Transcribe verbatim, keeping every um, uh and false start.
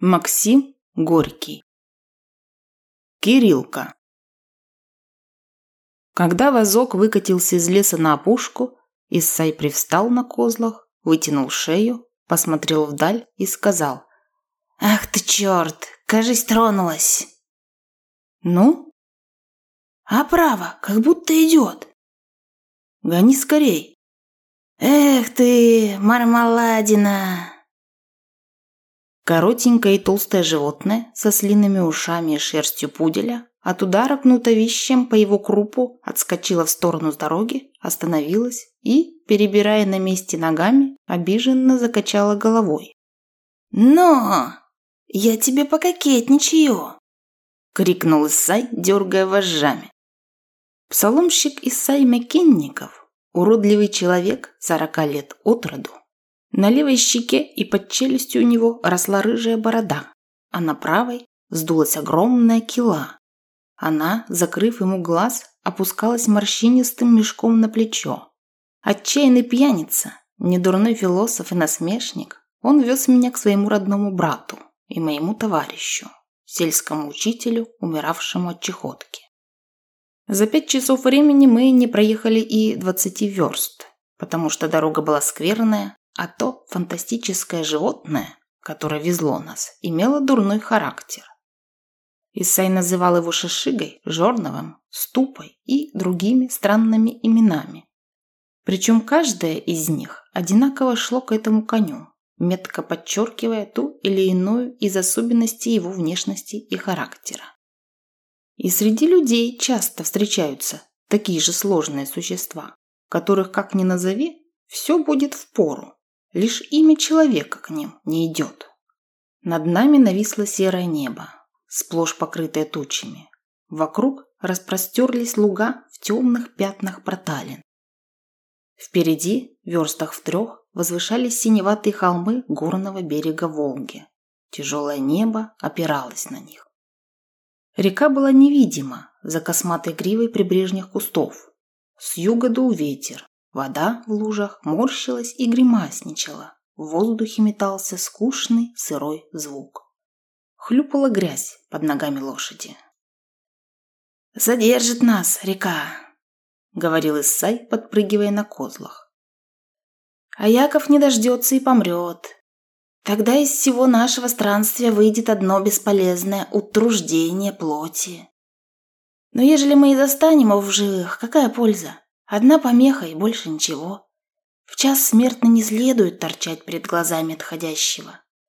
Максим Горький. Кириллка. Когда вазок выкатился из леса на опушку, Исай привстал на козлах, вытянул шею, посмотрел вдаль и сказал: «Ах ты черт, кажись, тронулась». «Ну?» «А право, как будто идет». «Гони скорей». «Эх ты, мармаладина!» Коротенькое и толстое животное со слиными ушами и шерстью пуделя от удара кнутовищем по его крупу отскочило в сторону с дороги, остановилось и, перебирая на месте ногами, обиженно закачало головой. «Но! Я тебе пококетничаю!» – крикнул Исай, дергая вожжами. Псаломщик Исай Мякенников, уродливый человек сорока лет от роду. На левой щеке и под челюстью у него росла рыжая борода, а на правой вздулась огромная кила. Она, закрыв ему глаз, опускалась морщинистым мешком на плечо. Отчаянный пьяница, недурной философ и насмешник, он вез меня к своему родному брату и моему товарищу, сельскому учителю, умиравшему от чехотки. За пять часов времени мы не проехали и двадцати верст, потому что дорога была скверная, а то фантастическое животное, которое везло нас, имело дурной характер. Исай называл его Шишигой, Жорновым, Ступой и другими странными именами. Причем каждое из них одинаково шло к этому коню, метко подчеркивая ту или иную из особенностей его внешности и характера. И среди людей часто встречаются такие же сложные существа, которых, как ни назови, все будет впору. Лишь имя человека к ним не идет. Над нами нависло серое небо, сплошь покрытое тучами. Вокруг распростерлись луга в темных пятнах проталин. Впереди, верстах в трех, возвышались синеватые холмы горного берега Волги. Тяжелое небо опиралось на них. Река была невидима за косматой гривой прибрежных кустов. С юга дул ветер. Вода в лужах морщилась и гримасничала. В воздухе метался скучный сырой звук. Хлюпала грязь под ногами лошади. «Задержит нас река», — говорил Исай, подпрыгивая на козлах. «А Яков не дождется и помрет. Тогда из всего нашего странствия выйдет одно бесполезное утруждение плоти. Но ежели мы и застанем его в живых, какая польза? Одна помеха и больше ничего. В час смертный не следует торчать перед глазами отходящего.